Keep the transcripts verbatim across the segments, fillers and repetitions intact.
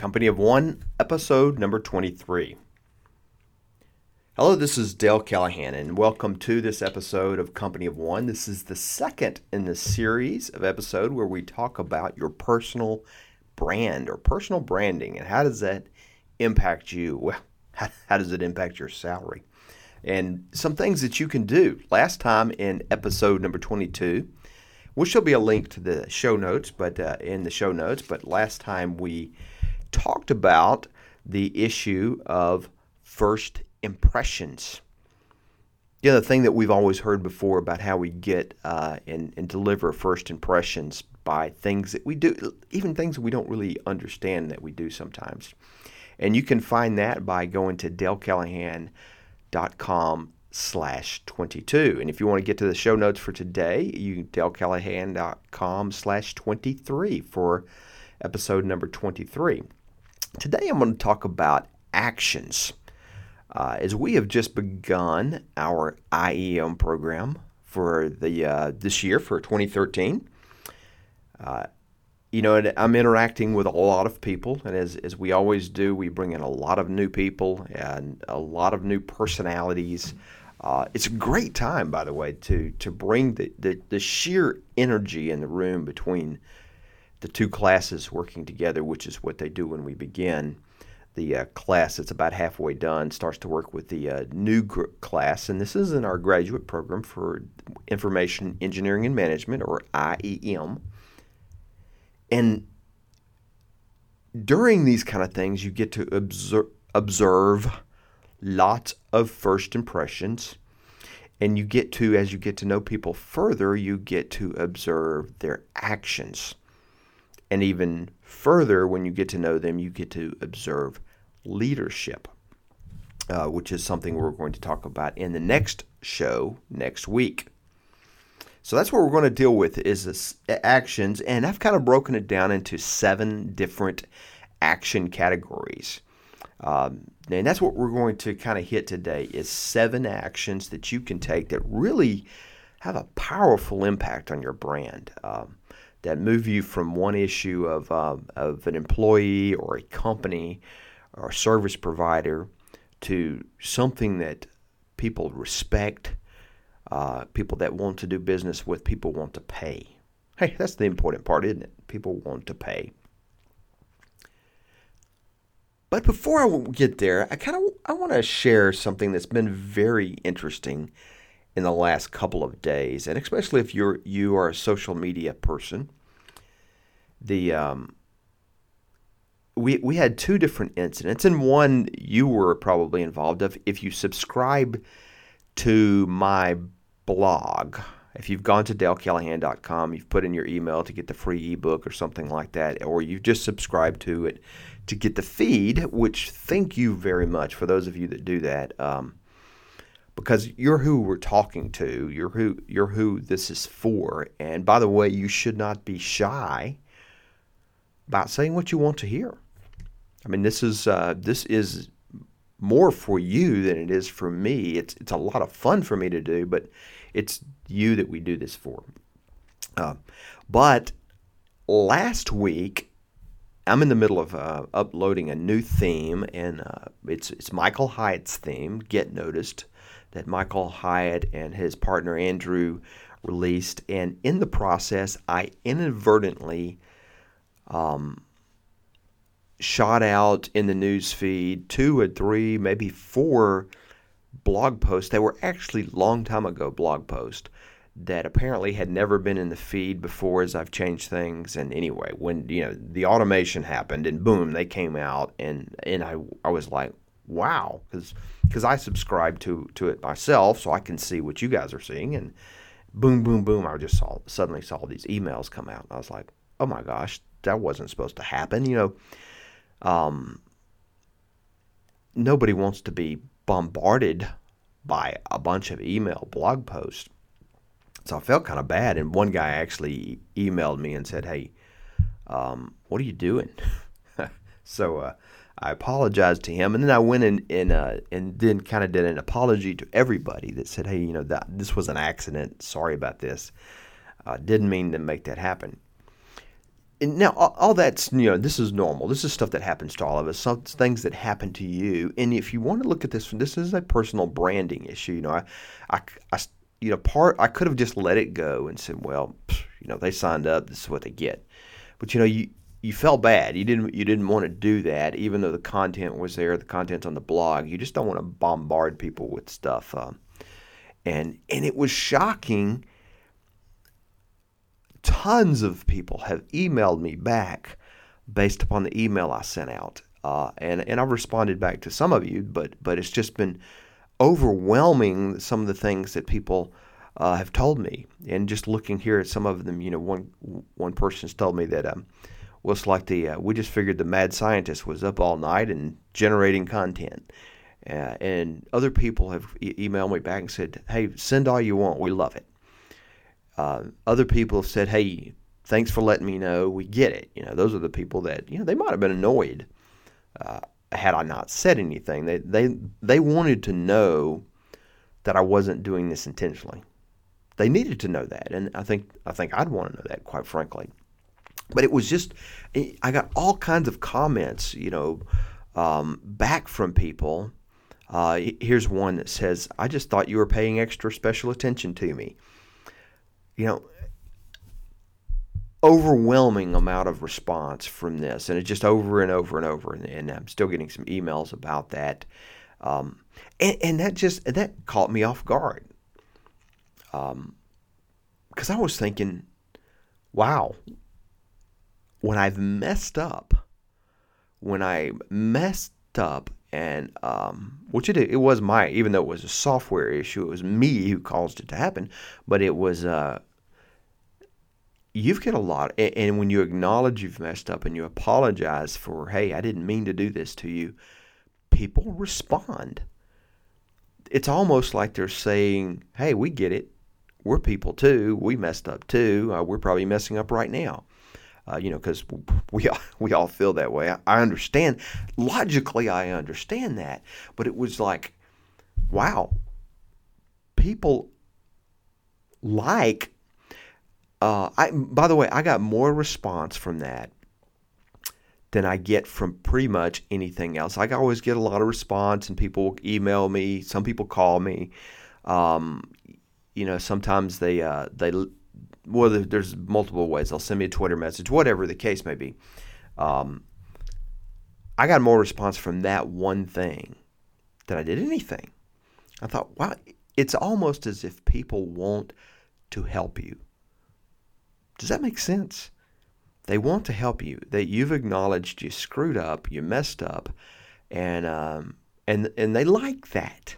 Company of One, episode number twenty-three. Hello, this is Dale Callahan, and welcome to this episode of Company of One. This is the second in the series of episode where we talk about your personal brand or personal branding, and how does that impact you? Well, how, how does it impact your salary? And some things that you can do. Last time in episode number twenty-two, which will be a link to the show notes, but uh, in the show notes, but last time we talked about the issue of first impressions. You know, the thing that we've always heard before about how we get uh, and, and deliver first impressions by things that we do, even things that we don't really understand that we do sometimes. And you can find that by going to dalecallahan.com slash 22. And if you want to get to the show notes for today, you dalecallahan.com slash 23 for episode number twenty-three. Today I'm going to talk about actions. Uh, as we have just begun our I E M program for the uh, this year for twenty thirteen, uh, you know, I'm interacting with a lot of people, and as as we always do, we bring in a lot of new people and a lot of new personalities. Uh, it's a great time, by the way, to to bring the, the, the sheer energy in the room between the two classes working together, which is what they do when we begin. The uh, class that's about halfway done starts to work with the uh, new gr- class, and this is in our graduate program for Information Engineering and Management, or I E M. And during these kind of things, you get to observe, observe lots of first impressions, and you get to, as you get to know people further, you get to observe their actions. And even further, when you get to know them, you get to observe leadership, uh, which is something we're going to talk about in the next show next week. So that's what we're going to deal with is this actions, and I've kind of broken it down into seven different action categories. Um, and that's what we're going to kind of hit today is seven actions that you can take that really have a powerful impact on your brand. Um, that move you from one issue of um, of an employee or a company or a service provider to something that people respect, uh, people that want to do business with, people want to pay. Hey, that's the important part, isn't it? People want to pay. But before I get there, I kind of I want to share something that's been very interesting in the last couple of days, and especially if you're you are a social media person. The um, we we had two different incidents, and one you were probably involved of. If you subscribe to my blog, if you've gone to dale callahan dot com, you've put in your email to get the free ebook or something like that, or you've just subscribed to it to get the feed, which thank you very much for those of you that do that. Um, Because you're who we're talking to, you're who you're who this is for. And by the way, you should not be shy about saying what you want to hear. I mean, this is uh, this is more for you than it is for me. It's it's a lot of fun for me to do, but it's you that we do this for. Uh, but last week, I'm in the middle of uh, uploading a new theme, and uh, it's it's Michael Hyatt's theme, Get Noticed, that Michael Hyatt and his partner Andrew released. And in the process, I inadvertently um, shot out in the news feed two or three, maybe four blog posts that were actually long time ago blog posts that apparently had never been in the feed before as I've changed things. And anyway, when you know the automation happened and boom, they came out, and and I I was like, wow, because because I subscribe to to it myself, so I can see what you guys are seeing. And boom, boom, boom, I just saw suddenly saw these emails come out. I was like, oh my gosh, that wasn't supposed to happen. You know, um, nobody wants to be bombarded by a bunch of email blog posts. So I felt kind of bad, and one guy actually emailed me and said, hey, um, what are you doing? so uh, I apologized to him, and then I went in, in uh, and then kind of did an apology to everybody that said, hey, you know, that this was an accident. Sorry about this. Uh, didn't mean to make that happen. and now all, all that's, you know, this is normal. This is stuff that happens to all of us. Some things that happen to you. And if you want to look at this, this is a personal branding issue. You know, I, I, I you know, part I could have just let it go and said, well, you know, they signed up. This is what they get. But you know, you you felt bad. You didn't you didn't want to do that, even though the content was there. The content's on the blog. You just don't want to bombard people with stuff. Um, and and it was shocking. Tons of people have emailed me back based upon the email I sent out, uh, and and I've responded back to some of you, but but it's just been overwhelming, some of the things that people uh, have told me. And just looking here at some of them, you know, one one person's told me that um, well, it's like the uh, we just figured the mad scientist was up all night and generating content, uh, and other people have e- emailed me back and said, hey, send all you want, we love it. Uh, other people have said, hey, thanks for letting me know. We get it. You know, those are the people that, you know, they might have been annoyed uh, had I not said anything. They, they, they wanted to know that I wasn't doing this intentionally. They needed to know that. And I think, I think I'd want to know that, quite frankly. But it was just, I got all kinds of comments, you know, um, back from people. Uh, here's one that says, I just thought you were paying extra special attention to me. You know, overwhelming amount of response from this, and it's just over and over and over, and, and I'm still getting some emails about that, um, and, and that just that caught me off guard, um, because I was thinking, wow, when I've messed up, when I messed up, and um, which it it was my, even though it was a software issue, it was me who caused it to happen, but it was, uh, you've got a lot, and, and when you acknowledge you've messed up and you apologize for, hey, I didn't mean to do this to you, people respond. It's almost like they're saying, hey, we get it. We're people too. We messed up too. Uh, we're probably messing up right now. Uh, you know, because we all, we all feel that way. I, I understand. Logically, I understand that. But it was like, wow, people like, uh, I, by the way, I got more response from that than I get from pretty much anything else. I always get a lot of response, and people email me. Some people call me. Um, you know, sometimes they uh, they. Well, there's multiple ways. They'll send me a Twitter message, whatever the case may be. Um, I got more response from that one thing than I did anything. I thought, wow, it's almost as if people want to help you. Does that make sense? They want to help you. That you've acknowledged you screwed up, you messed up, and um, and and they like that.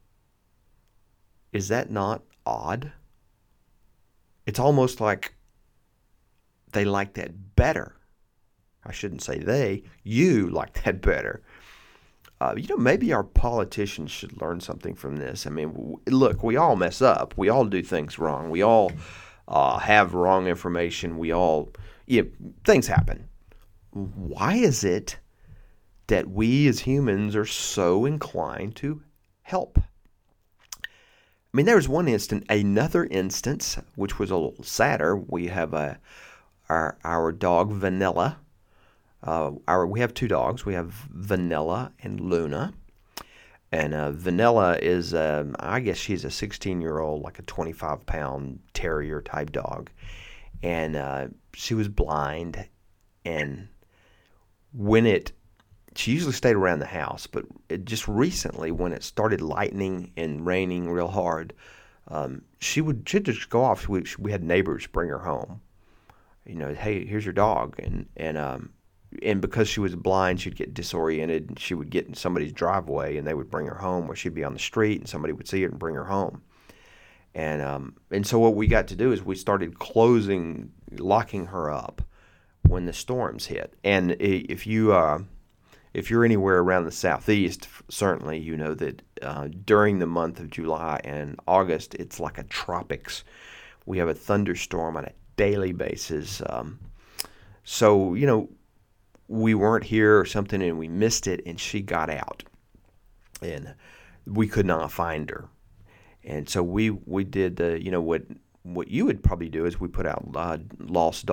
Is that not odd? It's almost like they like that better. I shouldn't say they. You like that better. Uh, you know, maybe our politicians should learn something from this. I mean, w- look, we all mess up. We all do things wrong. We all uh, have wrong information. We all, yeah, things happen. Why is it that we as humans are so inclined to help? I mean, there was one instant, another instance, which was a little sadder. We have a our our dog Vanilla. Uh, our we have two dogs. We have Vanilla and Luna. And uh, Vanilla is, um, I guess she's a sixteen-year-old, like a twenty-five pound terrier type dog. And uh, she was blind. And when it She usually stayed around the house, but it just recently, when it started lightning and raining real hard, um, she would she'd just go off. We, we had neighbors bring her home. You know, hey, here's your dog, and and um, and because she was blind, she'd get disoriented, and she would get in somebody's driveway, and they would bring her home, or she'd be on the street, and somebody would see her and bring her home. And um, and so what we got to do is we started closing, locking her up when the storms hit. And if you uh, If you're anywhere around the southeast, certainly you know that uh, during the month of July and August, it's like a tropics. We have a thunderstorm on a daily basis. Um, so, you know, we weren't here or something and we missed it, and she got out. And we could not find her. And so we, we did, the, you know, what what you would probably do is we put out uh, lost dog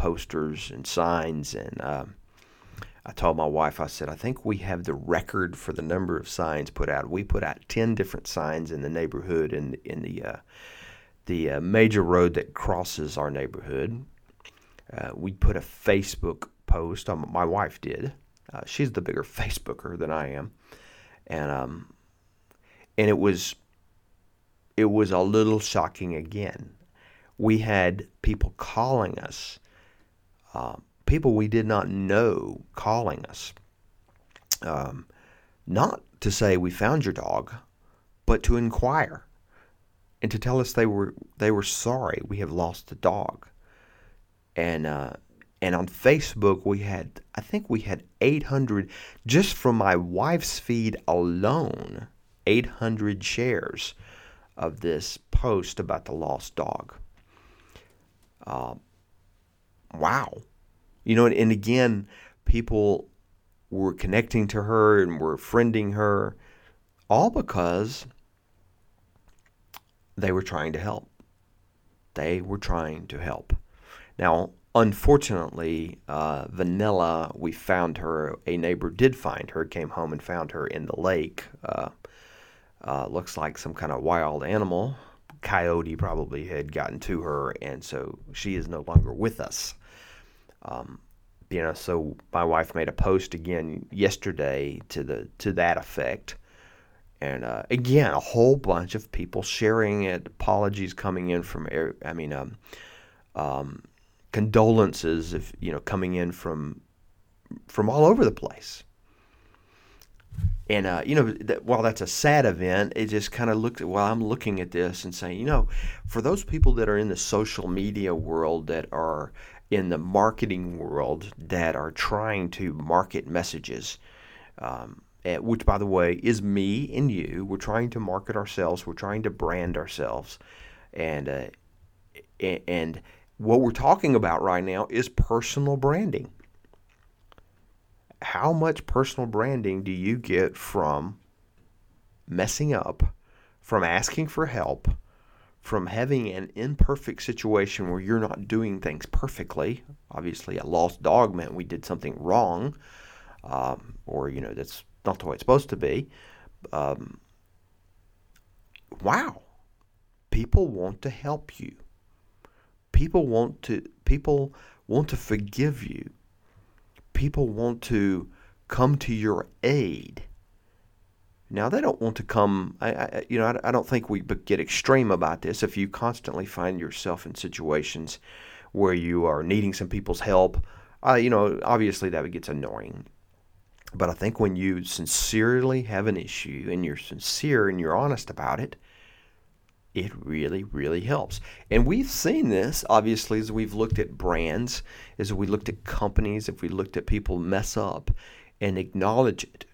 posters and signs. And um, I told my wife, I said, I think we have the record for the number of signs put out. We put out ten different signs in the neighborhood, in, in the, uh, the uh, major road that crosses our neighborhood. Uh, we put a Facebook post. Um, my wife did. Uh, she's the bigger Facebooker than I am. And um, and it was it was a little shocking again. We had people calling us, uh, people we did not know calling us, um, not to say we found your dog, but to inquire and to tell us they were they were sorry we have lost the dog. And uh, and on Facebook we had, I think we had eight hundred, just from my wife's feed alone, eight hundred shares of this post about the lost dog. Uh, wow. You know, and, and again, people were connecting to her and were friending her, all because they were trying to help. They were trying to help. Now, unfortunately, uh, Vanilla, we found her, a neighbor did find her, came home and found her in the lake. Uh, uh, looks like some kind of wild animal. Coyote probably had gotten to her, and so she is no longer with us. Um, you know, so my wife made a post again yesterday to the to that effect. And uh, again, a whole bunch of people sharing it, apologies coming in from, I mean, um, um, condolences, if you know, coming in from from all over the place. And uh, you know, that, while that's a sad event, it just kind of looked at. Well, I'm looking at this and saying, you know, for those people that are in the social media world, that are in the marketing world, that are trying to market messages, um, which, by the way, is me and you. We're trying to market ourselves. We're trying to brand ourselves, and uh, and what we're talking about right now is personal branding. How much personal branding do you get from messing up, from asking for help, from having an imperfect situation where you're not doing things perfectly? Obviously, a lost dog meant we did something wrong, um, or, you know, that's not the way it's supposed to be. Um, wow. People want to help you. People want to, people want to forgive you. People want to come to your aid. Now, they don't want to come, I, I, you know, I, I don't think we get extreme about this. If you constantly find yourself in situations where you are needing some people's help, uh, you know, obviously that gets annoying. But I think when you sincerely have an issue and you're sincere and you're honest about it, it really, really helps. And we've seen this, obviously, as we've looked at brands, as we looked at companies, if we looked at people mess up and acknowledge it.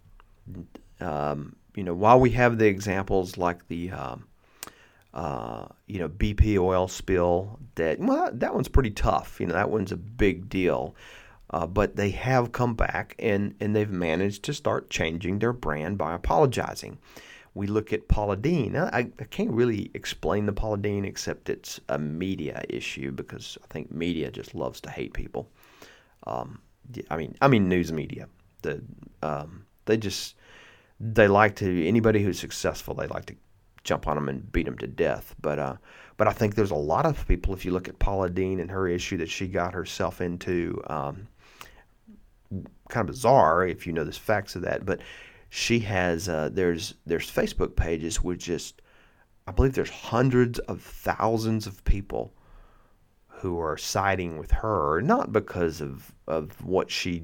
Um, you know, while we have the examples like the, um, uh, you know, B P oil spill, that, well, that one's pretty tough. You know, that one's a big deal. Uh, but they have come back and, and they've managed to start changing their brand by apologizing. We look at Paula Deen. I, I can't really explain the Paula Deen except it's a media issue, because I think media just loves to hate people. Um, I mean, I mean news media. The um, they just they like to, anybody who's successful, they like to jump on them and beat them to death. But uh, but I think there's a lot of people. If you look at Paula Deen and her issue that she got herself into, um, kind of bizarre if you know the facts of that, but. She has, uh, there's there's Facebook pages with just, I believe there's hundreds of thousands of people who are siding with her, not because of, of what she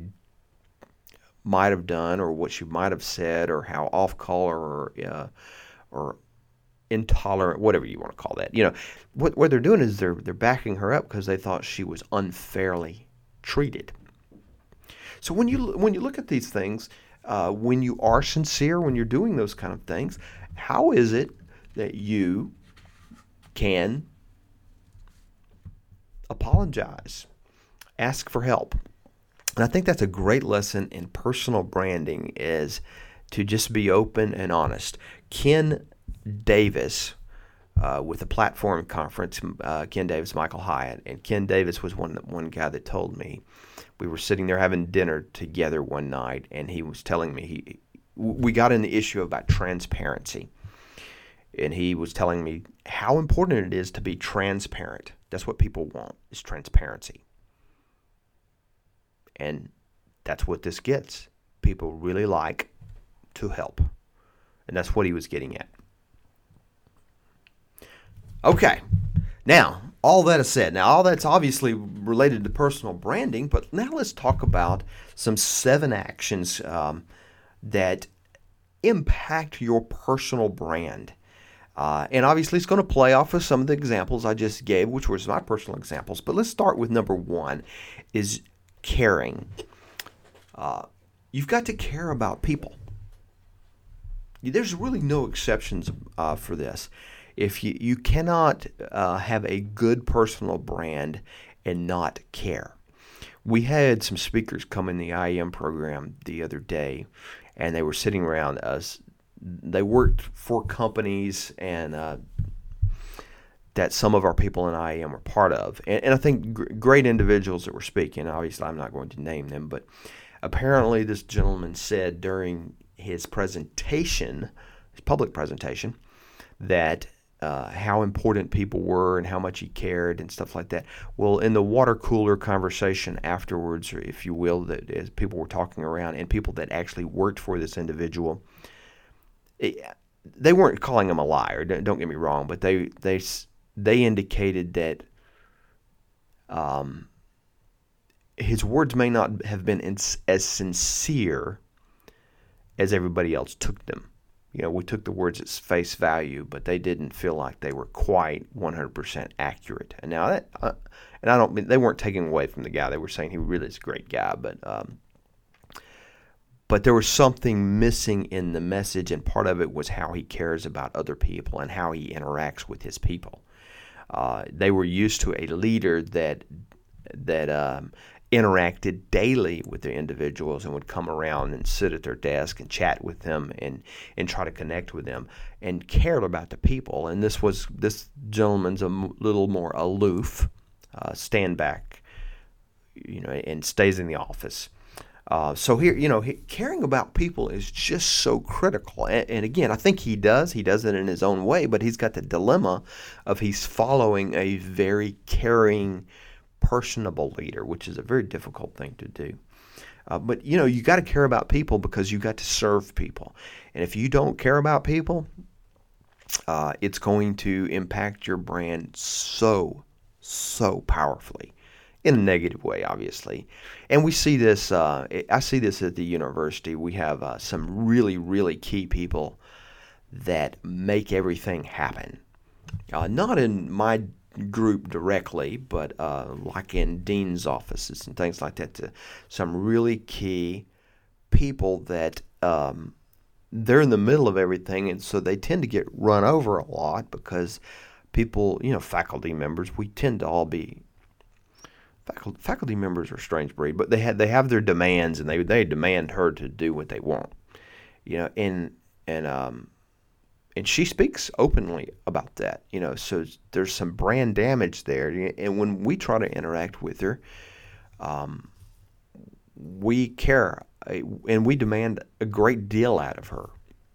might have done or what she might have said or how off-color or, uh, or intolerant, whatever you want to call that. You know, what, what they're doing is they're, they're backing her up because they thought she was unfairly treated. So when you when you look at these things, Uh, when you are sincere, when you're doing those kind of things, how is it that you can apologize, ask for help? And I think that's a great lesson in personal branding, is to just be open and honest. Ken Davis, uh, with a platform conference. Uh, Ken Davis, Michael Hyatt, and Ken Davis was one one guy that told me. We were sitting there having dinner together one night, and he was telling me he we got in the issue about transparency, and he was telling me how important it is to be transparent. That's what people want, is transparency, and that's what this gets. People really like to help, and that's what he was getting at. Okay, now, all that is said. Now, all that's obviously related to personal branding, but now let's talk about some seven actions um, that impact your personal brand. Uh, and obviously, it's going to play off of some of the examples I just gave, which was my personal examples. But let's start with number one, is caring. Uh, you've got to care about people. There's really no exceptions uh, for this. If you, you cannot uh, have a good personal brand and not care. We had some speakers come in the I E M program the other day, and they were sitting around us. They worked for companies and uh, that some of our people in I E M were part of. And, and I think gr- great individuals that were speaking. Obviously, I'm not going to name them, but apparently this gentleman said during his presentation, his public presentation, that Uh, how important people were and how much he cared and stuff like that. Well, in the water cooler conversation afterwards, or if you will, that as people were talking around and people that actually worked for this individual, it, they weren't calling him a liar. Don't, don't get me wrong, but they they they indicated that um, his words may not have been as, as sincere as everybody else took them. You know, we took the words at face value, but they didn't feel like they were quite one hundred percent accurate. And now that, uh, and I don't mean, they weren't taking away from the guy. They were saying he really is a great guy, but um, but there was something missing in the message, and part of it was how he cares about other people and how he interacts with his people. Uh, they were used to a leader that that um, interacted daily with the individuals and would come around and sit at their desk and chat with them and, and try to connect with them and cared about the people. And this was this gentleman's a m- little more aloof, uh, stand back, you know, and stays in the office. Uh, so here, you know, he, caring about people is just so critical. And, and again, I think he does. He does it in his own way, but he's got the dilemma of he's following a very caring, personable leader, which is a very difficult thing to do. Uh, but, you know, you got to care about people because you got to serve people. And if you don't care about people, uh, it's going to impact your brand so, so powerfully in a negative way, obviously. And we see this, uh, I see this at the university. We have uh, some really, really key people that make everything happen. Uh, not in my group directly, but uh, like in dean's offices and things like that, to some really key people that um, they're in the middle of everything, and so they tend to get run over a lot because people, you know, faculty members, we tend to all be faculty, faculty members are a strange breed, but they have they have their demands, and they they demand her to do what they want, you know, and and um. And she speaks openly about that, you know, so there's some brand damage there. And when we try to interact with her, um, we care and we demand a great deal out of her.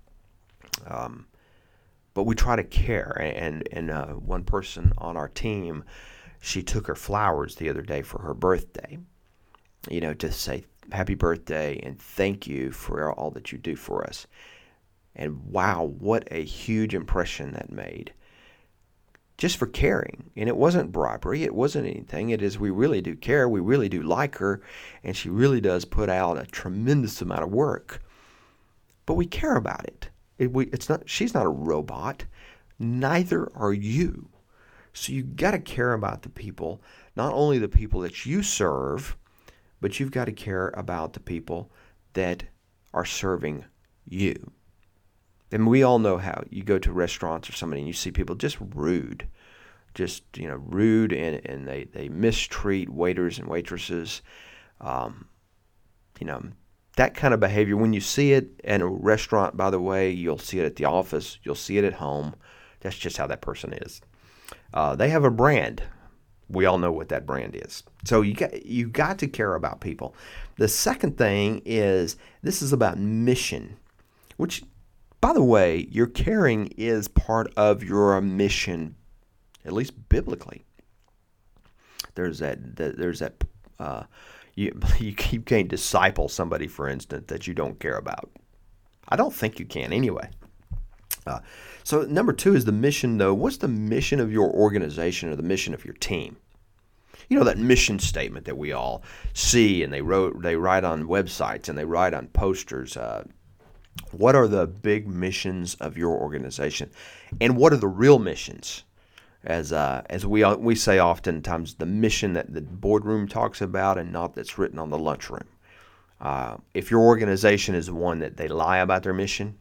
Um, but we try to care. And, and uh, one person on our team, she took her flowers the other day for her birthday, you know, to say happy birthday and thank you for all that you do for us. And wow, what a huge impression that made. Just for caring. And it wasn't bribery. It wasn't anything. It is we really do care. We really do like her. And she really does put out a tremendous amount of work. But we care about it. it we, it's not. She's not a robot. Neither are you. So you got to care about the people. Not only the people that you serve, but you've got to care about the people that are serving you. And we all know how you go to restaurants or something and you see people just rude, just, you know, rude and, and they, they mistreat waiters and waitresses. Um, you know, that kind of behavior, when you see it in a restaurant, by the way, you'll see it at the office, you'll see it at home. That's just how that person is. Uh, they have a brand. We all know what that brand is. So you got you got to care about people. The second thing is this is about mission, which, by the way, your caring is part of your mission, at least biblically. There's that. There's that. Uh, you you can't disciple somebody, for instance, that you don't care about. I don't think you can anyway. Uh, so number two is the mission, though. What's the mission of your organization or the mission of your team? You know, that mission statement that we all see and they wrote, they write on websites and they write on posters. Uh, what are the big missions of your organization? And what are the real missions? As uh, as we we say oftentimes, the mission that the boardroom talks about and not that's written on the lunchroom. Uh, if your organization is one that they lie about their mission,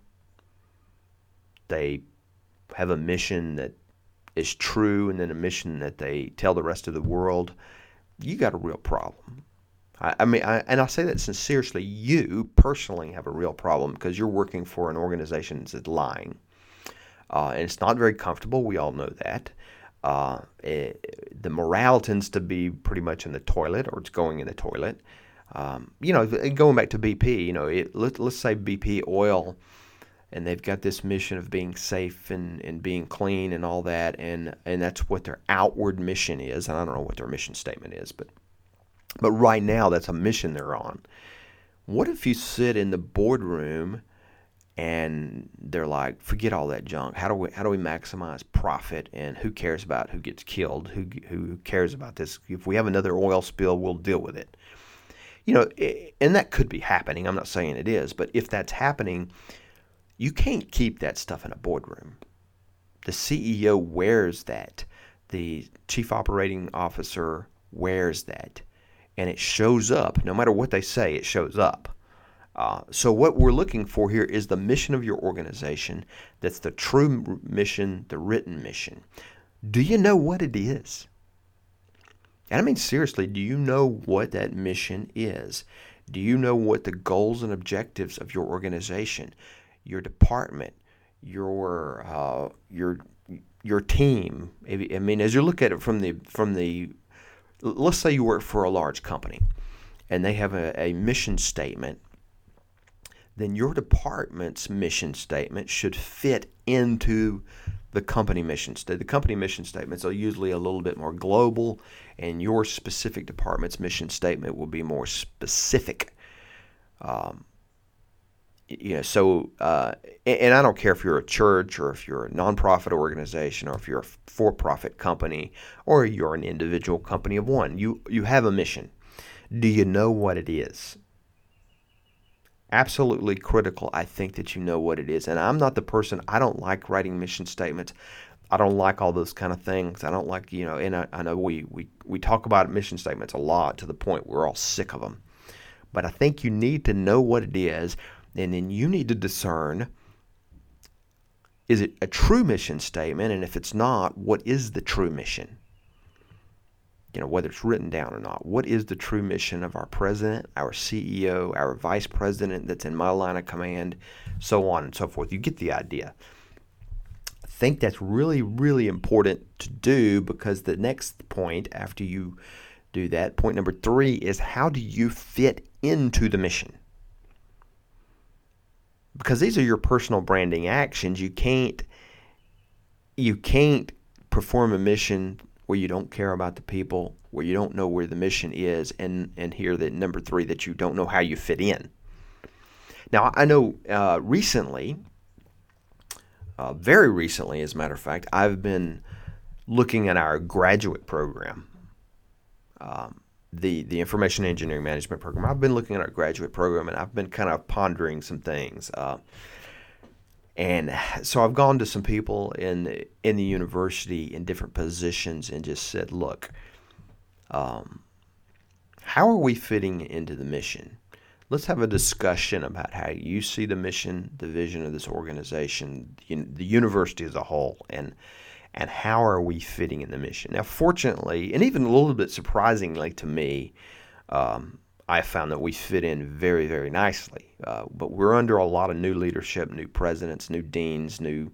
they have a mission that is true and then a mission that they tell the rest of the world, you got a real problem. I, I mean, I, and I say that sincerely. You personally have a real problem because you're working for an organization that's lying. Uh, and it's not very comfortable. We all know that. Uh, it, the morale tends to be pretty much in the toilet, or it's going in the toilet. Um, you know, going back to B P, you know, it, let, let's say B P Oil, and they've got this mission of being safe and, and being clean and all that, and, and that's what their outward mission is. And I don't know what their mission statement is, but but right now that's a mission they're on. What if you sit in the boardroom and they're like, forget all that junk. How do we how do we maximize profit? And who cares about who gets killed? Who who cares about this? If we have another oil spill, we'll deal with it. You know, and that could be happening. I'm not saying it is, but if that's happening, you can't keep that stuff in a boardroom. The C E O wears that. The chief operating officer wears that. And it shows up. No matter what they say, it shows up. Uh, so what we're looking for here is the mission of your organization. That's the true mission, the written mission. Do you know what it is? And I mean, seriously, do you know what that mission is? Do you know what the goals and objectives of your organization, your department, your uh, your your team? I mean, as you look at it from the from the, let's say you work for a large company, and they have a, a mission statement. Then your department's mission statement should fit into the company mission statement. The company mission statements are usually a little bit more global, and your specific department's mission statement will be more specific. Um, you know, so, uh, and, and I don't care if you're a church or if you're a nonprofit organization or if you're a for-profit company or you're an individual company of one. You you have a mission. Do you know what it is? Absolutely critical, I think, that you know what it is. And I'm not the person, I don't like writing mission statements. I don't like all those kind of things. I don't like, you know, and I, I know we, we, we talk about mission statements a lot to the point we're all sick of them. But I think you need to know what it is, and then you need to discern, is it a true mission statement? And if it's not, what is the true mission? You know, whether it's written down or not. What is the true mission of our president, our C E O, our vice president that's in my line of command, so on and so forth? You get the idea. I think that's really, really important to do, because the next point after you do that, point number three, is how do you fit into the mission? Because these are your personal branding actions. You can't, you can't perform a mission where you don't care about the people, where you don't know where the mission is, and, and here, that number three, that you don't know how you fit in. Now, I know uh, recently, uh, very recently, as a matter of fact, I've been looking at our graduate program, um, the, the Information Engineering Management program. I've been looking at our graduate program, and I've been kind of pondering some things. Uh, And so I've gone to some people in in the university in different positions and just said, look, um, how are we fitting into the mission? Let's have a discussion about how you see the mission, the vision of this organization, the university as a whole, and and how are we fitting in the mission? Now, fortunately, and even a little bit surprisingly to me, um, I found that we fit in very, very nicely. Uh, but we're under a lot of new leadership, new presidents, new deans, new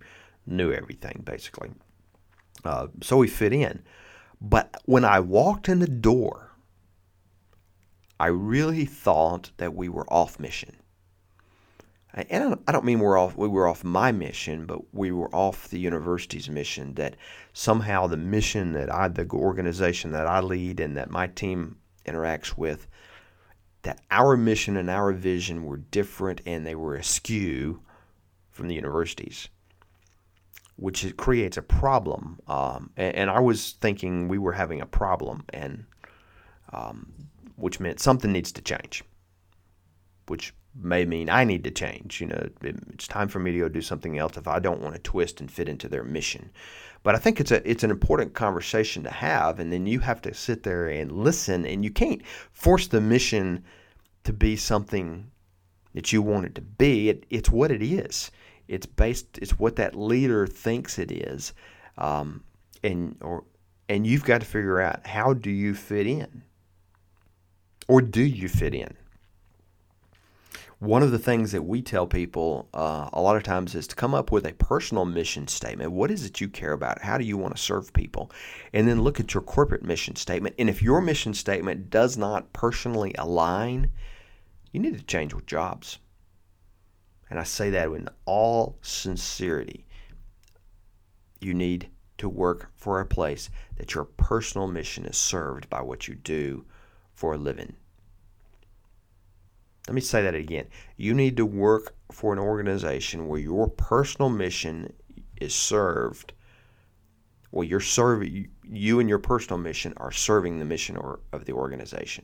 knew everything basically. Uh, so we fit in. But when I walked in the door, I really thought that we were off mission. And I don't mean we're off, we were off my mission, but we were off the university's mission, that somehow the mission that I, the organization that I lead and that my team interacts with, that our mission and our vision were different and they were askew from the university's, which it creates a problem. Um, and, and I was thinking we were having a problem, and um, which meant something needs to change, which may mean I need to change. You know, it's time for me to go do something else if I don't want to twist and fit into their mission. But I think it's a it's an important conversation to have, and then you have to sit there and listen, and you can't force the mission to be something that you want it to be. It, it's what it is. It's based. It's what that leader thinks it is, um, and or and you've got to figure out, how do you fit in, or do you fit in? One of the things that we tell people uh, a lot of times is to come up with a personal mission statement. What is it you care about? How do you want to serve people? And then look at your corporate mission statement. And if your mission statement does not personally align, you need to change with jobs. And I say that in all sincerity. You need to work for a place that your personal mission is served by what you do for a living. Let me say that again. You need to work for an organization where your personal mission is served. Well, you're serving, you and your personal mission are serving the mission or, of the organization.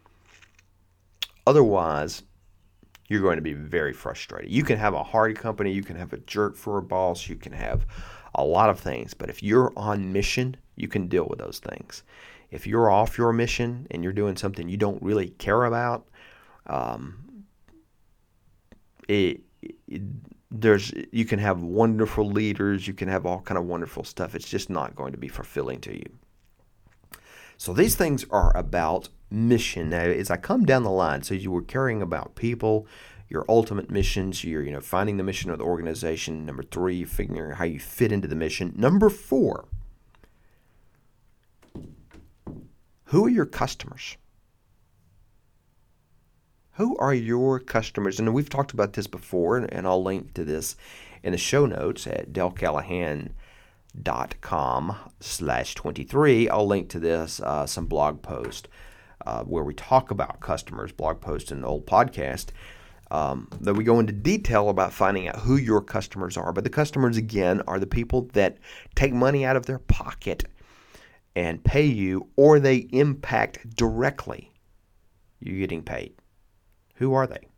Otherwise, you're going to be very frustrated. You can have a hard company, you can have a jerk for a boss, you can have a lot of things, but if you're on mission, you can deal with those things. If you're off your mission and you're doing something you don't really care about, um, it, it, there's you can have wonderful leaders, you can have all kind of wonderful stuff. It's just not going to be fulfilling to you. So these things are about mission. Now, as I come down the line, so you were caring about people, your ultimate missions, you're you know finding the mission of the organization. Number three, figuring out how you fit into the mission. Number four, who are your customers? Who are your customers? And we've talked about this before, and I'll link to this in the show notes at delcallahan dot com slash twenty-three. I'll link to this, uh, some blog post uh, where we talk about customers, blog post in the old podcast, um, that we go into detail about finding out who your customers are. But the customers, again, are the people that take money out of their pocket and pay you, or they impact directly you getting paid. Who are they?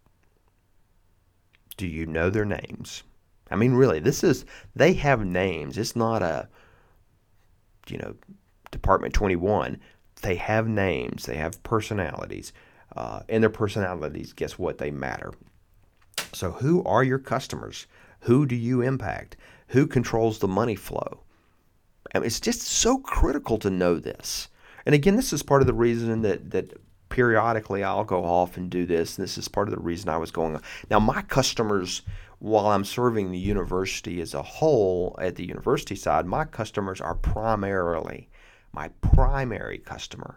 Do you know their names? I mean, really, this is, they have names. It's not a, you know, Department twenty-one. They have names. They have personalities. Uh, and their personalities, guess what? They matter. So who are your customers? Who do you impact? Who controls the money flow? I mean, it's just so critical to know this. And again, this is part of the reason that, that periodically I'll go off and do this. And this is part of the reason I was going on. Now, my customers, while I'm serving the university as a whole, at the university side, my customers are primarily, my primary customer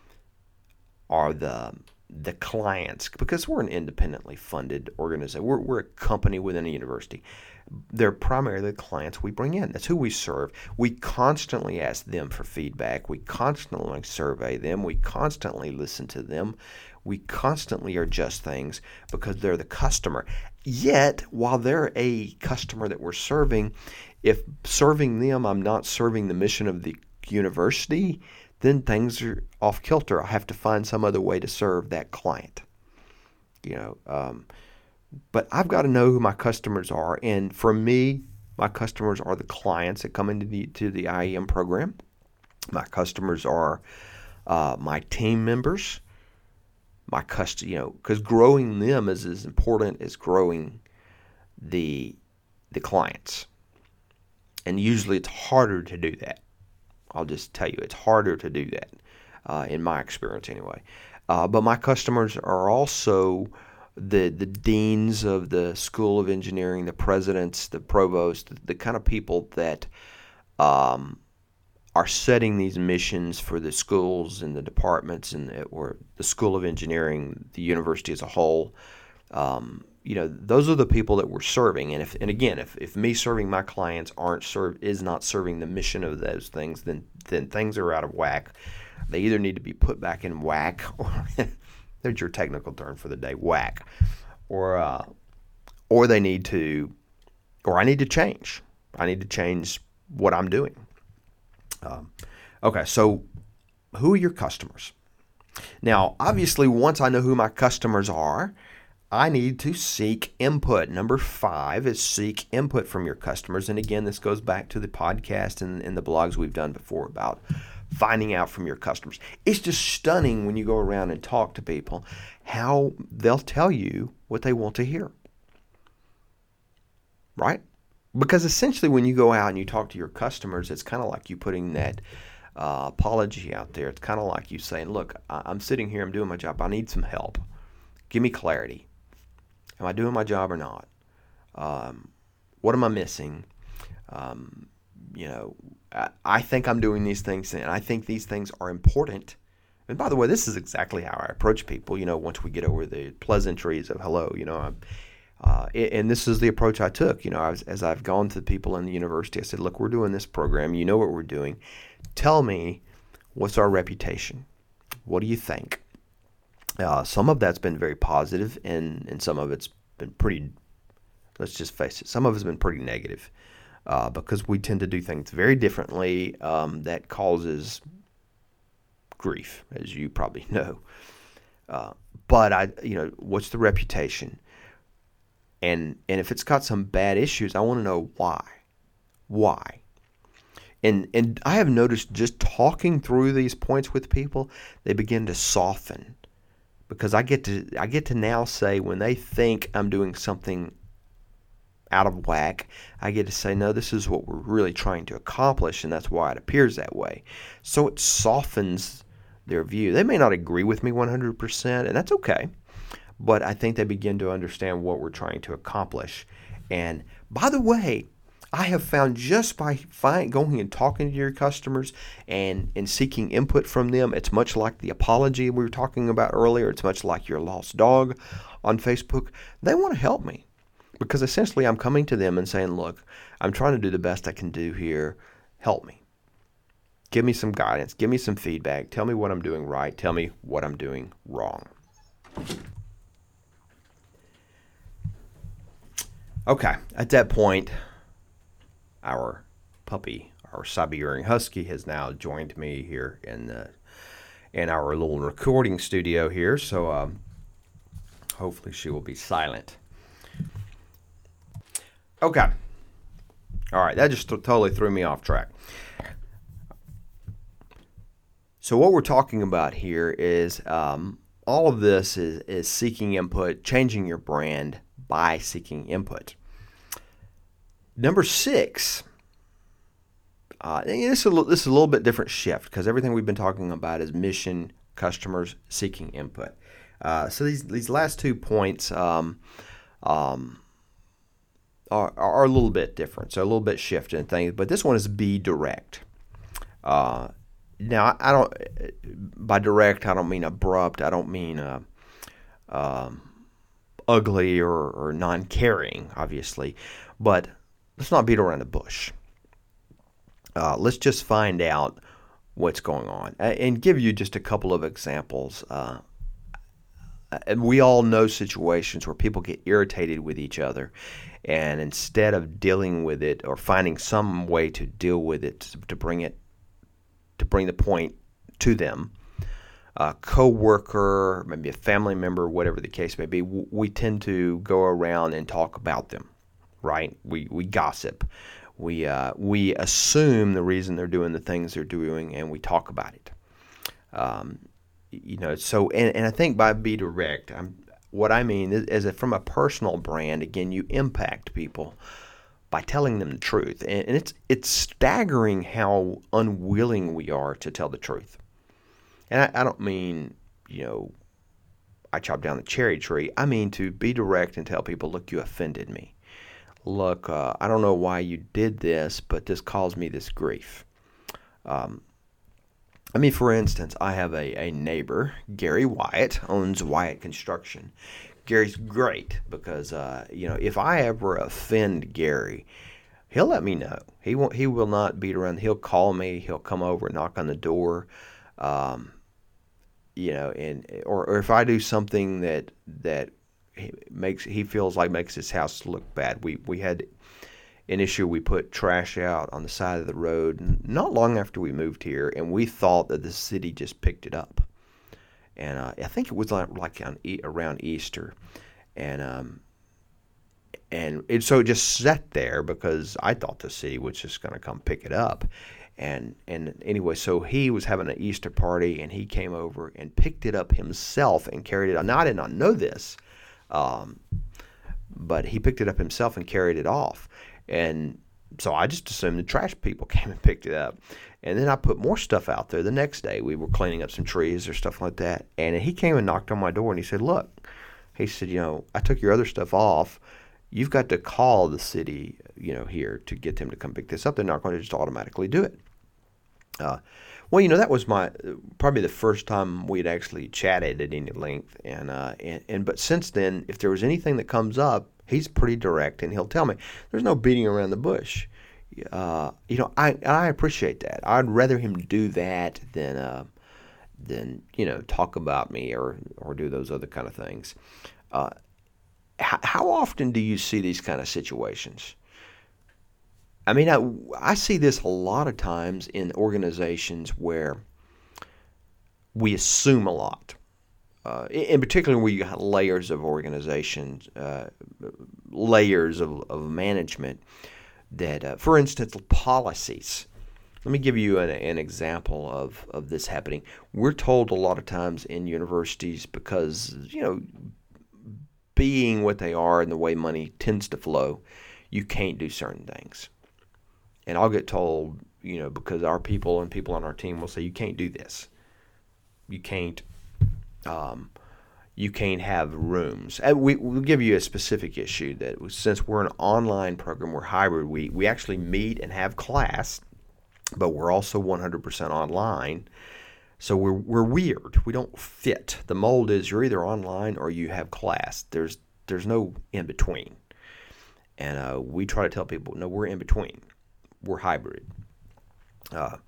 are the the clients, because we're an independently funded organization. We're, we're a company within a university. They're primarily the clients we bring in. That's who we serve. We constantly ask them for feedback. We constantly survey them. We constantly listen to them. We constantly adjust things because they're the customer. Yet, while they're a customer that we're serving, if serving them, I'm not serving the mission of the university, then things are off kilter. I have to find some other way to serve that client. You know, um, but I've got to know who my customers are. And for me, my customers are the clients that come into the to the I E M program. My customers are uh, my team members. My cust, you know, because growing them is as important as growing the the clients. And usually it's harder to do that. I'll just tell you, it's harder to do that, uh, in my experience anyway. Uh, but my customers are also the the deans of the School of Engineering, the presidents, the provosts, the, the kind of people that um, are setting these missions for the schools and the departments and the, or the School of Engineering, the university as a whole. Um, you know, those are the people that we're serving. And if and again, if, if me serving my clients aren't serve is not serving the mission of those things, then then things are out of whack. They either need to be put back in whack, or there's your technical term for the day, whack, or uh, or they need to, or I need to change. I need to change what I'm doing. Um, okay, so who are your customers? Now, obviously, once I know who my customers are, I need to seek input. Number five is seek input from your customers. And again, this goes back to the podcast and, and the blogs we've done before about finding out from your customers. It's just stunning when you go around and talk to people how they'll tell you what they want to hear. Right? Because essentially when you go out and you talk to your customers, it's kind of like you putting that uh, apology out there. It's kind of like you saying, look, I'm sitting here, I'm doing my job. I need some help. Give me clarity. Am I doing my job or not? Um, what am I missing? Um, you know, I, I think I'm doing these things, and I think these things are important. And by the way, this is exactly how I approach people. You know, once we get over the pleasantries of hello, you know, I'm, uh, and this is the approach I took. You know, I was, as I've gone to people in the university, I said, look, we're doing this program. You know what we're doing. Tell me, what's our reputation? What do you think? Uh, some of that's been very positive, and, and some of it's been pretty, let's just face it, some of it's been pretty negative uh, because we tend to do things very differently um, that causes grief, as you probably know. Uh, but, I, you know, what's the reputation? And, and if it's got some bad issues, I want to know why. Why? And, and I have noticed just talking through these points with people, they begin to soften. Because I get to I get to now say when they think I'm doing something out of whack, I get to say, no, this is what we're really trying to accomplish, and that's why it appears that way. So it softens their view. They may not agree with me one hundred percent, and that's okay. But I think they begin to understand what we're trying to accomplish. And by the way, I have found just by find, going and talking to your customers and, and seeking input from them, it's much like the apology we were talking about earlier. It's much like your lost dog on Facebook. They want to help me because essentially I'm coming to them and saying, look, I'm trying to do the best I can do here. Help me. Give me some guidance. Give me some feedback. Tell me what I'm doing right. Tell me what I'm doing wrong. Okay, at that point, our puppy, our Siberian Husky, has now joined me here in the in our little recording studio here. So um, hopefully she will be silent. Okay. All right, that just th- totally threw me off track. So what we're talking about here is um, all of this is, is seeking input, changing your brand by seeking input. Number six, uh, this, is a, this is a little bit different shift because everything we've been talking about is mission, customers, seeking input. Uh, so these these last two points um, um, are, are a little bit different, so a little bit shift in things. But this one is be direct. Uh, now, I don't by direct I don't mean abrupt. I don't mean uh, um, ugly or, or non-caring, obviously, but let's not beat around the bush. Uh, let's just find out what's going on and give you just a couple of examples. Uh, we all know situations where people get irritated with each other, and instead of dealing with it or finding some way to deal with it to, to bring it to bring the point to them, a co-worker, maybe a family member, whatever the case may be, we tend to go around and talk about them. Right? We we gossip. We uh, we assume the reason they're doing the things they're doing, and we talk about it. Um, you know, so and, and I think by be direct, I'm, what I mean is, is that from a personal brand, again, you impact people by telling them the truth, and, and it's it's staggering how unwilling we are to tell the truth. And I, I don't mean, you know, I chop down the cherry tree. I mean to be direct and tell people, look, you offended me. Look, uh, I don't know why you did this, but this caused me this grief. Um, I mean, for instance, I have a, a neighbor, Gary Wyatt, owns Wyatt Construction. Gary's great because, uh, you know, if I ever offend Gary, he'll let me know. He won't, he will not beat around. He'll call me. He'll come over and knock on the door. Um, you know, and or, or if I do something that that he makes he feels like makes his house look bad. We we had an issue. We put trash out on the side of the road not long after we moved here, and we thought that the city just picked it up. And uh, I think it was like, like on, around Easter, and um, and it, so it just sat there because I thought the city was just going to come pick it up. And and anyway, so he was having an Easter party, and he came over and picked it up himself and carried it on. Now, I did not know this, um, but he picked it up himself and carried it off. And so I just assumed the trash people came and picked it up. And then I put more stuff out there the next day. We were cleaning up some trees or stuff like that. And he came and knocked on my door, and he said, look, he said, you know, I took your other stuff off. You've got to call the city, you know, here to get them to come pick this up. They're not going to just automatically do it. Uh, well, you know, that was my probably the first time we had actually chatted at any length, and uh, and, and but since then, if there was anything that comes up, he's pretty direct, and he'll tell me. There's no beating around the bush. Uh, you know, I I appreciate that. I'd rather him do that than uh, than you know talk about me or or do those other kind of things. Uh, how, how often do you see these kind of situations? I mean, I, I see this a lot of times in organizations where we assume a lot. Uh, in particular, where you have layers of organizations, uh, layers of, of management that, uh, for instance, policies. Let me give you an, an example of, of this happening. We're told a lot of times in universities because, you know, being what they are and the way money tends to flow, you can't do certain things. And I'll get told, you know, because our people and people on our team will say, you can't do this. You can't, um, you can't have rooms. And we, we'll give you a specific issue that since we're an online program, we're hybrid, we, we actually meet and have class, but we're also one hundred percent online. So we're, we're weird. We don't fit. The mold is you're either online or you have class. There's, there's no in between. And uh, we try to tell people, no, we're in between. We're hybrid. Uh,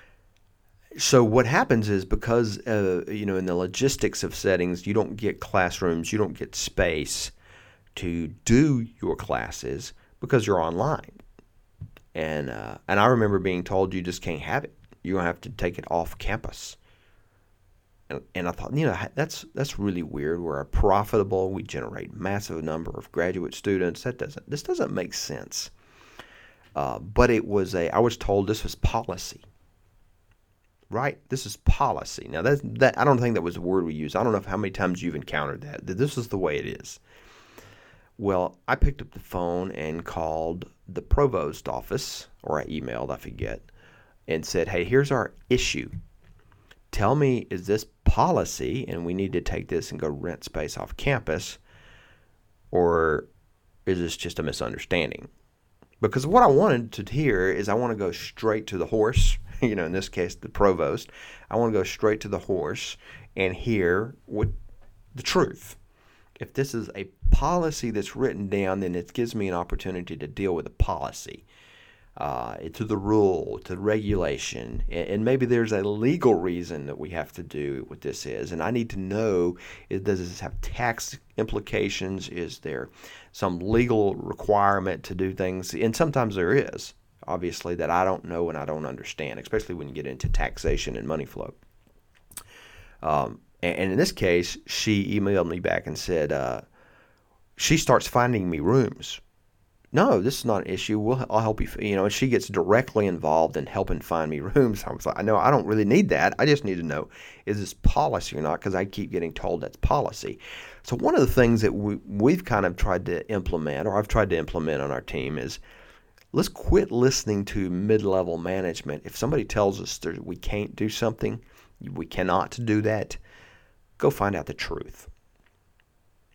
so what happens is because, uh, you know, in the logistics of settings, you don't get classrooms, you don't get space to do your classes because you're online. And uh, and I remember being told you just can't have it. You're going to have to take it off campus. And, and I thought, you know, that's that's really weird. We're profitable. We generate massive number of graduate students. That doesn't this doesn't make sense. Uh, but it was a, I was told this was policy, right? This is policy. Now, that, that I don't think that was the word we used. I don't know how many times you've encountered that, that this is the way it is. Well, I picked up the phone and called the provost office, or I emailed, I forget, and said, hey, here's our issue. Tell me, is this policy, and we need to take this and go rent space off campus, or is this just a misunderstanding? Because what I wanted to hear is I want to go straight to the horse, you know, in this case, the provost. I want to go straight to the horse and hear what the truth. If this is a policy that's written down, then it gives me an opportunity to deal with the policy, uh, to the rule, to the regulation. And maybe there's a legal reason that we have to do what this is. And I need to know, is, does this have tax implications? Is there some legal requirement to do things? And sometimes there is, obviously, that I don't know and I don't understand, especially when you get into taxation and money flow. Um, and, and in this case, she emailed me back and said, uh, she starts finding me rooms. No, this is not an issue. We'll, I'll help you. You know, and she gets directly involved in helping find me rooms. I was like, I know I don't really need that. I just need to know, is this policy or not? Because I keep getting told that's policy. So one of the things that we, we've kind of tried to implement, or I've tried to implement on our team, is let's quit listening to mid-level management. If somebody tells us that we can't do something, we cannot do that, go find out the truth.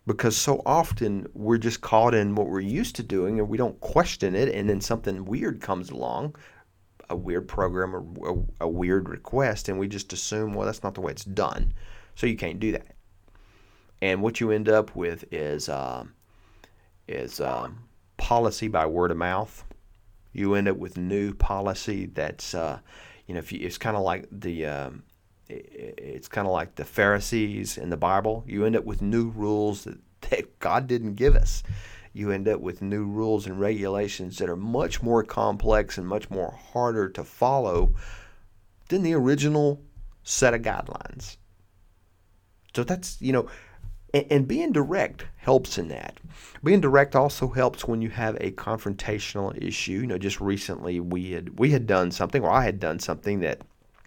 because so often we're just caught in what we're used to doing and we don't question it, and then something weird comes along, a weird program or a, a weird request, and we just assume, well, that's not the way it's done, so you can't do that. And what you end up with is um, is um, policy by word of mouth. You end up with new policy that's, uh, you know, if you, it's kind of like the, um, it, it's kind of like the Pharisees in the Bible. You end up with new rules that, that God didn't give us. You end up with new rules and regulations that are much more complex and much more harder to follow than the original set of guidelines. So that's, you know, and, and being direct helps in that. Being direct also helps when you have a confrontational issue. You know, just recently we had we had done something, or I had done something that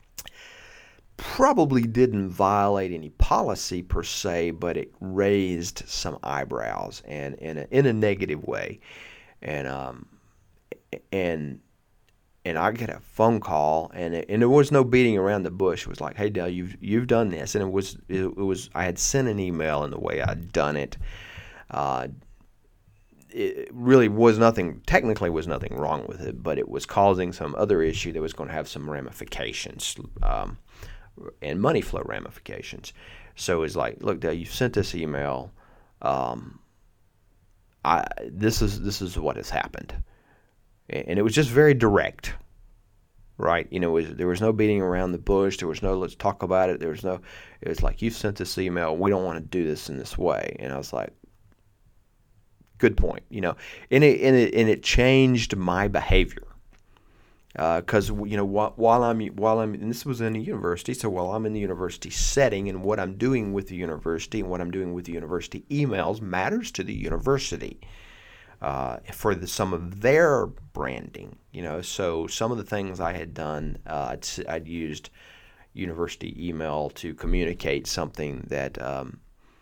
probably didn't violate any policy per se, but it raised some eyebrows, and in a, in a negative way. And um and and I get a phone call, and it, and there was no beating around the bush. It was like, "Hey, Dale, you've you've done this," and it was it, it was I had sent an email, and the way I'd done it. Uh, It really was nothing, technically was nothing wrong with it, but it was causing some other issue that was going to have some ramifications, um, and money flow ramifications. So it's like, look, Dale, you sent this email. Um, I this is this is what has happened, and it was just very direct, right? You know, it was, there was no beating around the bush. There was no let's talk about it. There was no. It was like, you sent this email. We don't want to do this in this way, and I was like, good point, you know, and it and it and it changed my behavior, because uh, you know while, while I'm while I'm and this was in a university, so while I'm in the university setting, and what I'm doing with the university and what I'm doing with the university emails matters to the university, uh, for the, some of their branding, you know. So some of the things I had done, uh, I'd, I'd used university email to communicate something that. Um,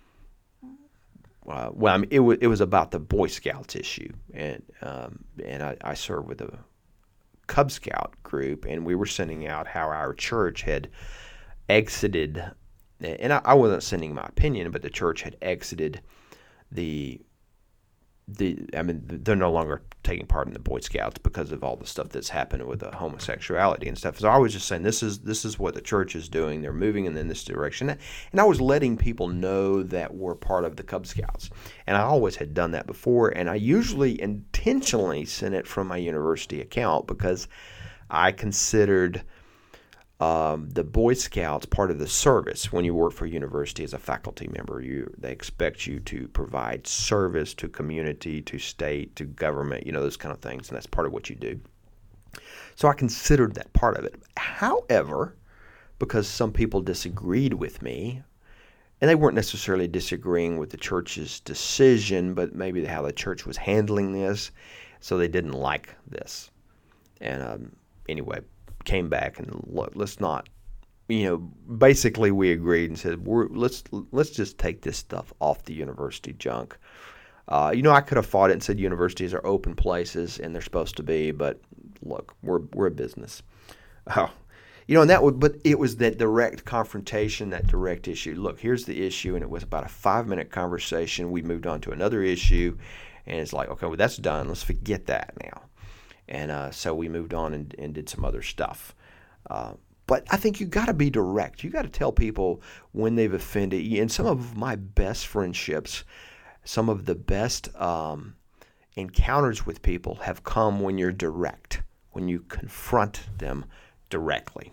Uh, well, I mean, it was it was about the Boy Scouts issue, and um, and I, I served with a Cub Scout group, and we were sending out how our church had exited, and I, I wasn't sending my opinion, but the church had exited the the. I mean, they're no longer taking part in the Boy Scouts because of all the stuff that's happened with the homosexuality and stuff. So I was just saying, this is this is what the church is doing. They're moving in this direction, and I was letting people know that we're part of the Cub Scouts, and I always had done that before. And I usually intentionally sent it from my university account because I considered um, the Boy Scouts part of the service. When you work for a university as a faculty member, you they expect you to provide service to community, to state, to government, you know, those kind of things, and that's part of what you do. So I considered that part of it. However, because some people disagreed with me, and they weren't necessarily disagreeing with the church's decision, but maybe how the church was handling this, so they didn't like this. And um, anyway, came back and look, let's not, you know, basically we agreed and said, we're, let's let's just take this stuff off the university junk. Uh, you know, I could have fought it and said universities are open places and they're supposed to be, but look, we're we're a business. Oh, you know, and that would, but it was that direct confrontation, that direct issue. Look, here's the issue, and it was about a five minute conversation. We moved on to another issue, and it's like, okay, well, that's done. Let's forget that now. And uh, so we moved on and, and did some other stuff. Uh, but I think you got to be direct. You got to tell people when they've offended you. And some of my best friendships, some of the best um, encounters with people have come when you're direct, when you confront them directly.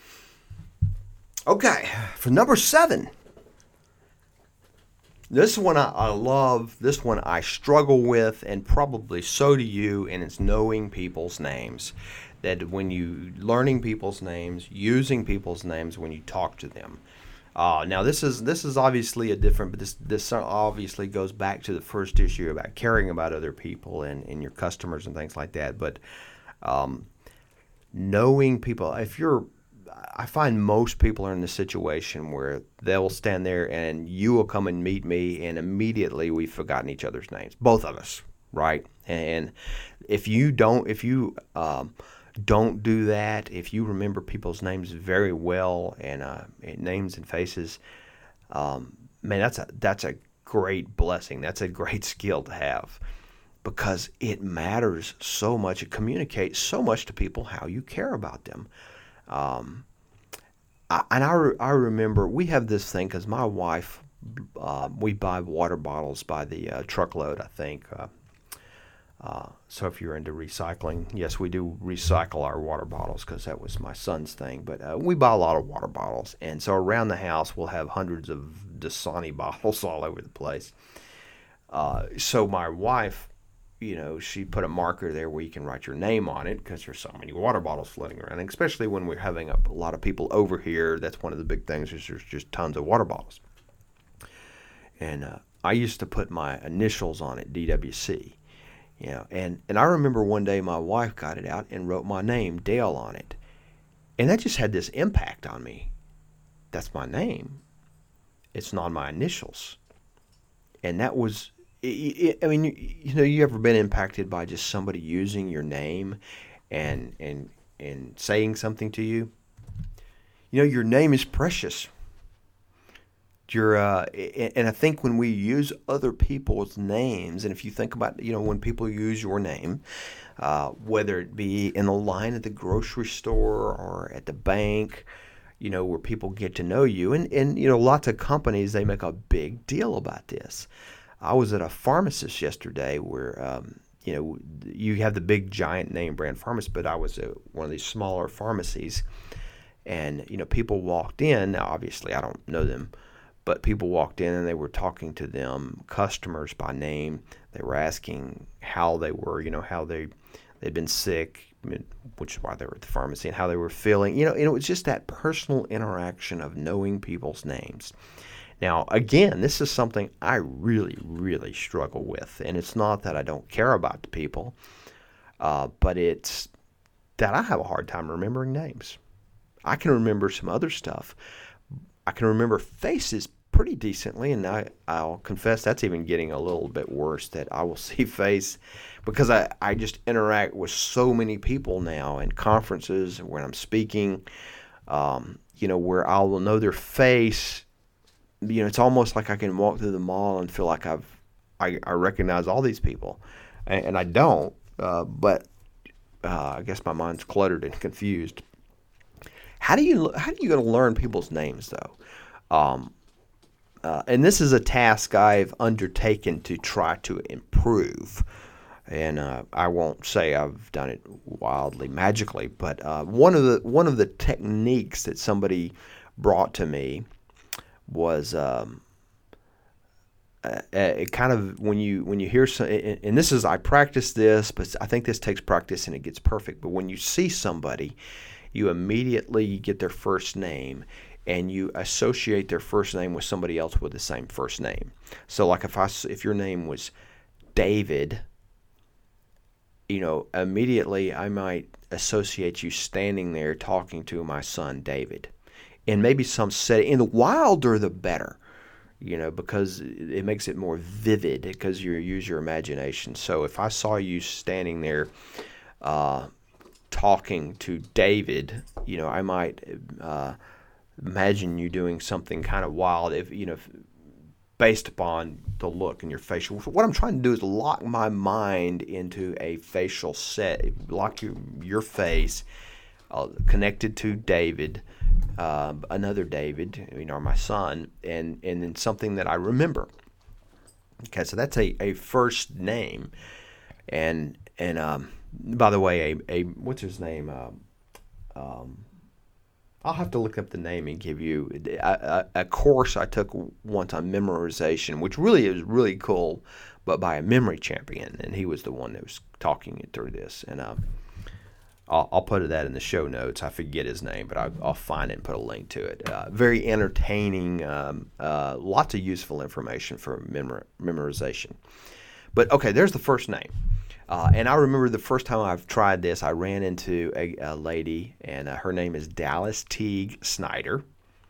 Okay, for number seven. This one I, I love, this one I struggle with, and probably so do you, and it's knowing people's names. That when you, learning people's names, using people's names when you talk to them. Uh, now this is this is obviously a different, but this this obviously goes back to the first issue about caring about other people and, and your customers and things like that. But um, knowing people, if you're, I find most people are in the situation where they'll stand there and you will come and meet me, and immediately we've forgotten each other's names, both of us, right? And if you don't, if you um, don't do that, if you remember people's names very well and uh, names and faces, um, man, that's a that's a great blessing. That's a great skill to have because it matters so much. It communicates so much to people how you care about them. Um, I, and I, re- I remember we have this thing because my wife, uh, we buy water bottles by the uh, truckload, I think. Uh, uh, so if you're into recycling, yes, we do recycle our water bottles because that was my son's thing. But uh, we buy a lot of water bottles. And so around the house, we'll have hundreds of Dasani bottles all over the place. Uh, so my wife, you know, she put a marker there where you can write your name on it because there's so many water bottles floating around. And especially when we're having a, a lot of people over here, that's one of the big things is there's just tons of water bottles. And uh, I used to put my initials on it, D W C. You know, and, and I remember one day my wife got it out and wrote my name, Dale, on it. And that just had this impact on me. That's my name. It's not my initials. And that was, it, it, I mean, you, you know, you ever been impacted by just somebody using your name and and and saying something to you? You know, your name is precious. Your, uh, and I think when we use other people's names, and if you think about, you know, when people use your name, uh, whether it be in the line at the grocery store or at the bank, you know, where people get to know you, and, and you know, lots of companies, they make a big deal about this. I was at a pharmacist yesterday where, um, you know, you have the big giant name brand pharmacists, but I was at one of these smaller pharmacies, and, you know, people walked in. Now, obviously, I don't know them. But people walked in and they were talking to them, customers by name. They were asking how they were, you know, how they, they'd been sick, which is why they were at the pharmacy, and how they were feeling. You know, and it was just that personal interaction of knowing people's names. Now, again, this is something I really, really struggle with. And it's not that I don't care about the people, uh, but it's that I have a hard time remembering names. I can remember some other stuff. I can remember faces pretty decently, and I, I'll confess that's even getting a little bit worse, that I will see face because I, I just interact with so many people now in conferences when I'm speaking, um, you know, where I will know their face. You know, it's almost like I can walk through the mall and feel like I've I, I recognize all these people, and, and I don't, uh, but uh, I guess my mind's cluttered and confused. How do you how do you going to learn people's names though? Um, uh, and this is a task I've undertaken to try to improve. And uh, I won't say I've done it wildly magically, but uh, one of the one of the techniques that somebody brought to me was um, uh, it kind of when you when you hear some, and this is I practice this, but I think this takes practice and it gets perfect. But when you see somebody, you immediately get their first name and you associate their first name with somebody else with the same first name. So like if I, if your name was David, you know, immediately I might associate you standing there talking to my son David. And maybe some setting, and the wilder the better, you know, because it makes it more vivid because you use your imagination. So if I saw you standing there, uh, talking to David, you know, I might uh, imagine you doing something kind of wild, if you know, if, based upon the look in your facial. What I'm trying to do is lock my mind into a facial set, lock your, your face uh, connected to David, uh, another David, you know, my son, and and then something that I remember. Okay, so that's a, a first name, and and um. By the way, a, a what's his name? Uh, um, I'll have to look up the name and give you a, a, a course I took once on memorization, which really is really cool, but by a memory champion, and he was the one that was talking it through this. And uh, I'll, I'll put that in the show notes. I forget his name, but I'll, I'll find it and put a link to it. Uh, very entertaining, um, uh, lots of useful information for memor- memorization. But okay, there's the first name. Uh, and I remember the first time I've tried this, I ran into a, a lady, and uh, her name is Dallas Teague Snyder.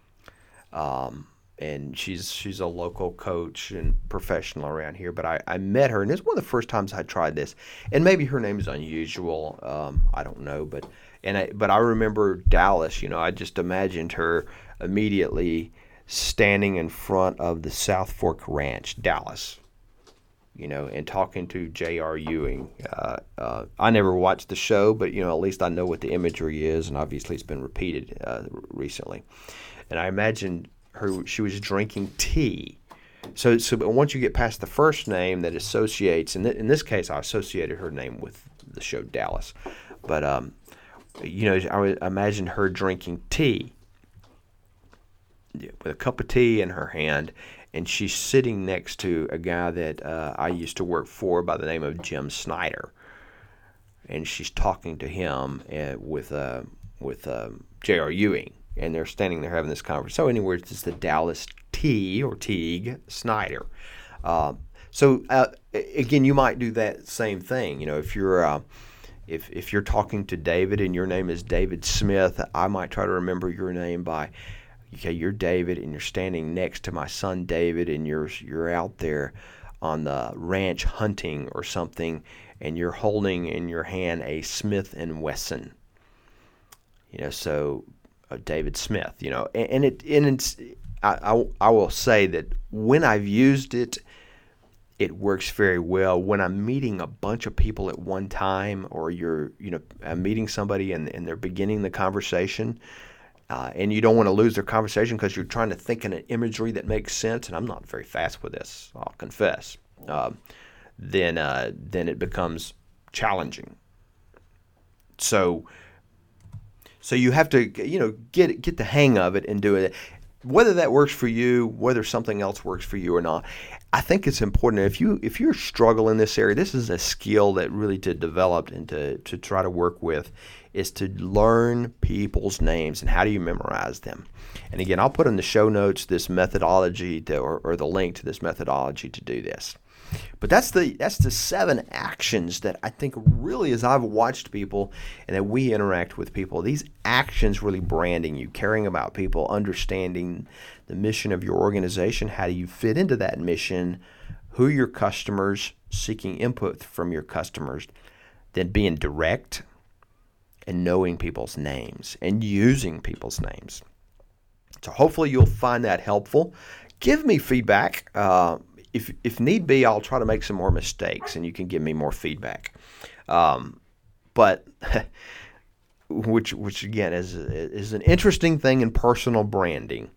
Um, and she's she's a local coach and professional around here. But I, I met her, and it's one of the first times I tried this. And maybe her name is unusual. Um, I don't know. But and I, but I remember Dallas, you know, I just imagined her immediately standing in front of the South Fork Ranch, Dallas, you know, and talking to J R. Ewing. Uh, uh, I never watched the show, but, you know, at least I know what the imagery is, and obviously it's been repeated uh, recently. And I imagined her, she was drinking tea. So, so but once you get past the first name that associates, and th- in this case, I associated her name with the show Dallas. But, um, you know, I would imagine her drinking tea with a cup of tea in her hand, and she's sitting next to a guy that uh, I used to work for by the name of Jim Snyder, and she's talking to him uh, with uh, with uh, J R. Ewing, and they're standing there having this conversation. So anyway, it's the Dallas T or Teague Snyder. Uh, so uh, again, you might do that same thing. You know, if you're uh, if if you're talking to David and your name is David Smith, I might try to remember your name by, okay, you're David, and you're standing next to my son David, and you're you're out there on the ranch hunting or something, and you're holding in your hand a Smith and Wesson. You know, so uh, David Smith. You know, and, and it and it's I, I I will say that when I've used it, it works very well. When I'm meeting a bunch of people at one time, or you're you know I'm meeting somebody and and they're beginning the conversation. Uh, and you don't want to lose their conversation because you're trying to think in an imagery that makes sense, and I'm not very fast with this, I'll confess, uh, then uh, then it becomes challenging. So so you have to you know get get the hang of it and do it. Whether that works for you, whether something else works for you or not, I think it's important. If you if you're struggling in this area, this is a skill that really to develop and to to try to work with, is to learn people's names and how do you memorize them. And again, I'll put in the show notes this methodology to, or, or the link to this methodology to do this. But that's the that's the seven actions that I think really, as I've watched people and that we interact with people, these actions really branding you, caring about people, understanding the mission of your organization, how do you fit into that mission, who are your customers, seeking input from your customers, then being direct and knowing people's names and using people's names. So hopefully you'll find that helpful. Give me feedback. Uh, if if need be, I'll try to make some more mistakes, and you can give me more feedback. Um, but which which again is is an interesting thing in personal branding.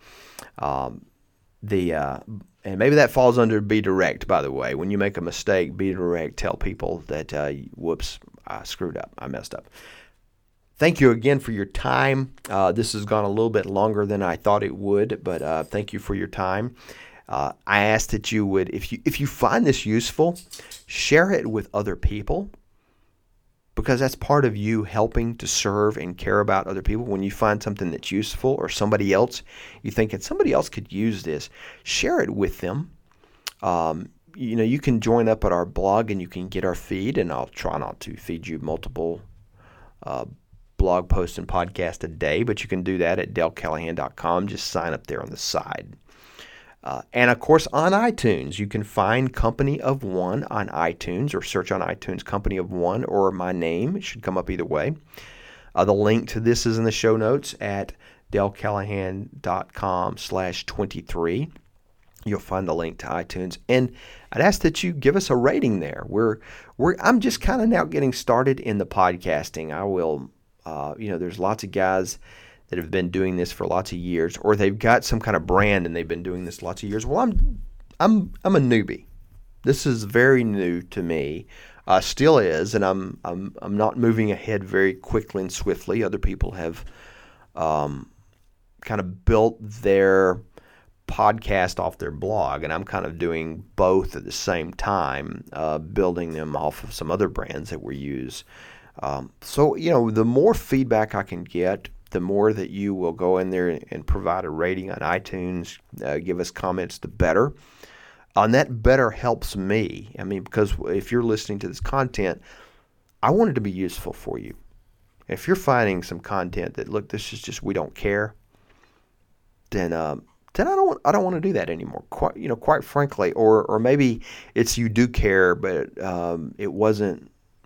Um, the uh, and maybe that falls under be direct. By the way, when you make a mistake, be direct. Tell people that uh, whoops, I screwed up. I messed up. Thank you again for your time. Uh, this has gone a little bit longer than I thought it would, but uh, thank you for your time. Uh, I ask that you would, if you if you find this useful, share it with other people, because that's part of you helping to serve and care about other people. When you find something that's useful, or somebody else, you think that somebody else could use this, share it with them. Um, you know, you can join up at our blog and you can get our feed, and I'll try not to feed you multiple uh, blog posts and podcasts a day, but you can do that at dale callahan dot com. Just sign up there on the side. Uh, and of course, on iTunes, you can find Company of One on iTunes, or search on iTunes Company of One or my name. It should come up either way. Uh, the link to this is in the show notes at dale callahan dot com slash twenty-three. You'll find the link to iTunes, and I'd ask that you give us a rating there. We're we're I'm just kind of now getting started in the podcasting. I will, uh, you know, there's lots of guys that have been doing this for lots of years, or they've got some kind of brand and they've been doing this lots of years. Well, I'm I'm I'm a newbie. This is very new to me, uh, still is, and I'm I'm I'm not moving ahead very quickly and swiftly. Other people have um, kind of built their podcast off their blog, and I'm kind of doing both at the same time, uh, building them off of some other brands that we use. Um, so you know, the more feedback I can get, the more that you will go in there and provide a rating on iTunes, uh, give us comments, the better. And that better helps me. I mean, because if you're listening to this content, I want it to be useful for you. If you're finding some content that, look, this is just, we don't care, then um, then I don't I don't want to do that anymore. Quite you know, quite frankly, or or maybe it's you do care, but um, it wasn't.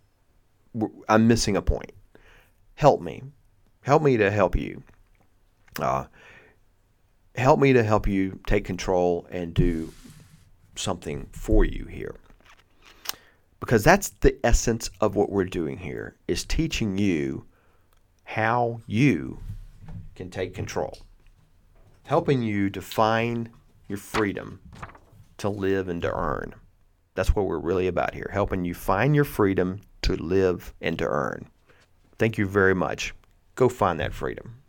I'm missing a point. Help me. Help me to help you. Uh, help me to help you take control and do something for you here. Because that's the essence of what we're doing here, is teaching you how you can take control. Helping you define your freedom to live and to earn. That's what we're really about here, helping you find your freedom to live and to earn. Thank you very much. Go find that freedom.